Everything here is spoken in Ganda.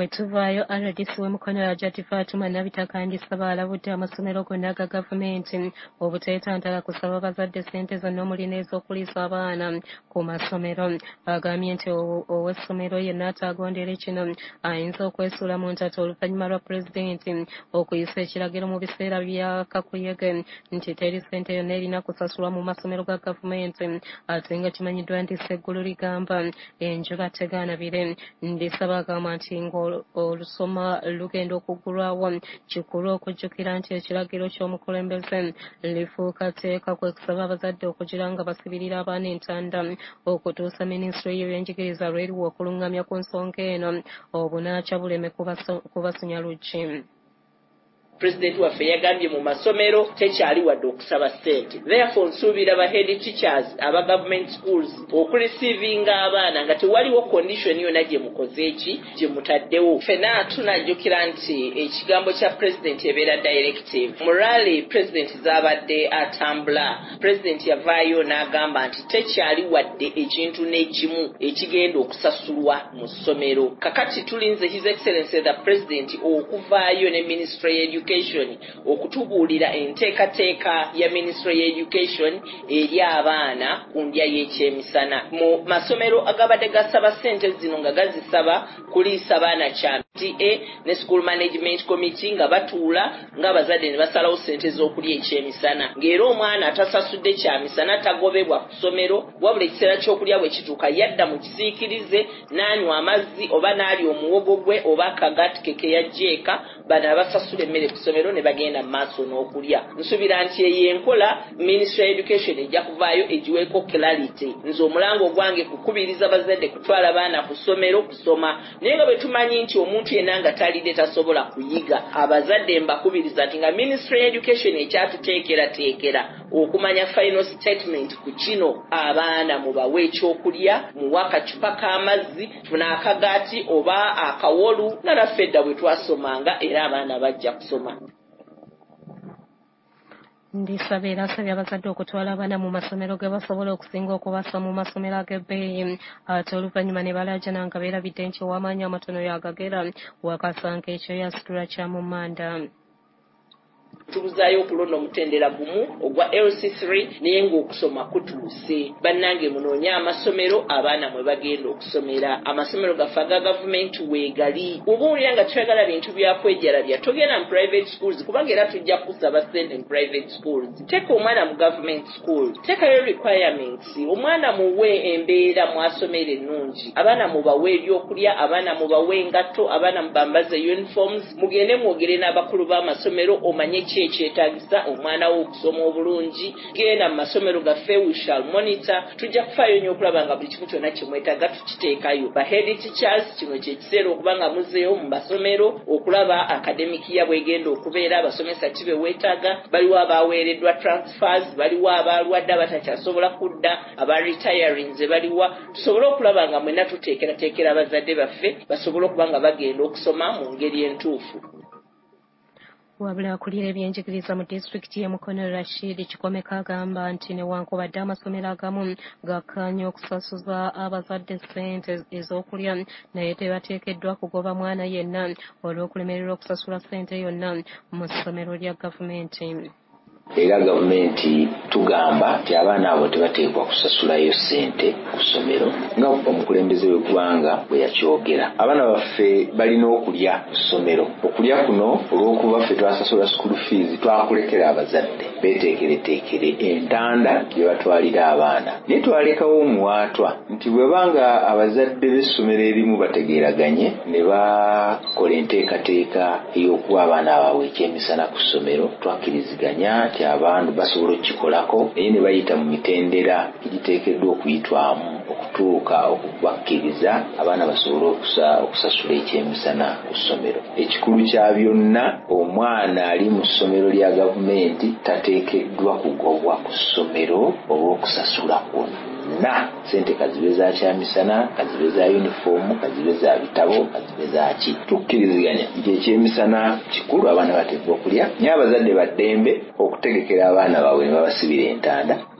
bwetuvaayo RDC w'Mukono ya Jati Fatuma Nabitakandisa balabudde amasomero gonna ga gavumenti obuteetantala kusaba bazadde ssente zonna omuli n'ez'okuliisa abaana ku masomero. Agambye nti ow'essomero yenna ataagondere kino ayinza okwesuula mu ntata oluvannyuma lwa pulezidenti okuyisa ekiragiro mu biseera bya kakuyege nti teri ssente yonna erina kusasulwa mu masomero ga gavumenti ate nga kimanyiddwa nti Sseggulu ligamba enjula tegaanabire. Ndisaba agamba nti olusoma lugenda okuggulwawo kikulu okujjukira nti ekiragiro ky'omukulembeze lifuuka tteeka kwe kusaba abazadde okugira nga basibirira abaana entanda okutuusa minisitule y'ebyenjigiriza lw'eriwa okulungamya ku nsonga eno obunaaca buleme kubasunya luggi. President waffe yagambye mu masomero tekyali wadde okusaba ssente. Therefore nsuubira ba head teachers aba government schools okurisiivinga abaana nga tewaliwo condition yonna gye mukoze eki gye mutaddewo. Ffenna tunajjukira nti ekigambo kya president ebeera directive. Mu rally president zaabadde atambula, president yavaayo n'agamba nti tekyali wadde ekintu n'ekimu ekigenda okusasulwa mu ssomero. Kakati tulinze his excellency the president okuvaayo ne ministry y'education okutubuulira enteekateeka ya ministry y'education eri abaana ku ndya y'ekyemisana. Mu masomero agabadde gasaba ssente zino nga gazisaba kuliisa baana kya PTA ne school management committee nga batuula ng'abazadde ne basalawo ssente z'okulya ekyemisana. Ng'era omwana atasasudde kyamisana tagobebwa ku ssomero, wabula ekiseera ky'okulya bwe kituuka yadda mu kisiikirize n'anywa amazzi oba n'alya omuwogo gwe oba akagati ke yajjeeka, bano abasasula emmere ku ssomero ne bagenda mu maaso n'okulya. Nsuubira nti eyo enkola Ministry of Education ejja kuvaayo egiweeko clarity. Nze omulango gwange kukubiriza bazadde kutwala baana ku ssomero kusoma. Naye nga bwe tumanyi nti omuntu yenna nga talidde tasobola kuyiga, abazadde mbakubiriza nti nga Ministry of Education ekyatuteekerateekera okumanya final statement ku kino, abaana mubawe ekyokulya, muwe akacupa k'amazzi, funa akagaati oba akawolu nga naffe edda bwe twasomanga era abaana bajja kusoma. Ndisaba era asabye abazadde okutwala abaana mu masomero ge basobola okusinga okubassa mu masomero ag'ebbeeyi ate oluvannyuma ne balaajana nga beerabidde nti ow'amaanyi amatono yagagera wakasanka ekyo yasitula kya mu manda. Tubuzaayo okulonda omutendera gumu ogwa LC3 naye ng'okusoma kutuuse. Bannange munoonye amasomero abaana mwe bagenda okusomera. Amasomero gaffe aga gavumenti weegali. Oba owulira nga tuyagala bintu byakwejalabya togenda mu private schools kubanga era tujja kusaba ssente mu private schools. Teeka omwana mu government school, teekayo requirements, omwana muwe embeera mwasomero ennungi, abaana mubawe ebyokulya, abaana mubawe engatto, abaana mubambaze uniforms, mugende mwogere n'abakulu b'amasomero omanye ekyetaagisa omwana wo okusoma obulungi. Genda mu masomero gaffe, we shall monitor. Tujja kufaayo nnyo okulaba nga buli kimu kyonna kimwetaaga tukiteekayo. Ba head teachers kino kye kiseera okuba nga muzeeyo mu masomero okulaba academic ya bwegenda okubeera, abasomesa ki be weetaaga, baliwo abaaweereddwa transfers, baliwo abaalwadde abatakyasobola kudda, aba retirings baliwa. Tusobole okulaba nga mwenna tuteekerateekera abazadde baffe basobole okuba nga bagenda okusoma mu ngeri entuufu. Wabula akulira ebyenjigiriza mu disitulikiti y'e Mukono Rashid Kikomeka agamba nti newankubadde amasomero agamu gakkaanya okusasuza abazadde ssente ez'okulya naye tebateekeddwa kugoba mwana yenna olw'okulemererwa okusasula ssente yonna mu ssomero lya gavumenti. Era gavumenti tugamba nti abaana abo tebateekwa kusasulayo ssente ku ssomero nga omukulembeze w'eggwanga bwe yakyogera. Abaana baffe balina okulya ku ssomero. Okulya kuno olw'okuba ffe twasasula school fees twakulekera abazadde beeteekereteekere entanda gye batwalira abaana. Naye twalekawo omuwaatwa nti bwe banga abazadde b'essomero erimu bategeeraganye ne bakola enteekateeka ey'okuwa abaana baabwe ekyemisana ku ssomero, twakkiriziganya nti abantu basobola okukikolako naye ne bayita mu mitendera egiteekeddwa okuyitwamu okutuuka okubakkiriza abaana basobole okusasula ekyemisana ku ssomero. Ekikulu kya byonna, omwana ali mu ssomero lya gavumenti tateekeddwa kugobwa ku ssomero olw'okusasula kwonna. Ssente kazibe za kyamisana, kazibe za uniform, kazibe za bitabo, kazibe za ki. Tukkiriziganya nti ekyemisana kikulu, abaana bateekwa okulya, naye abazadde baddembe okutegekera abaana baabwe ne babasibira entanda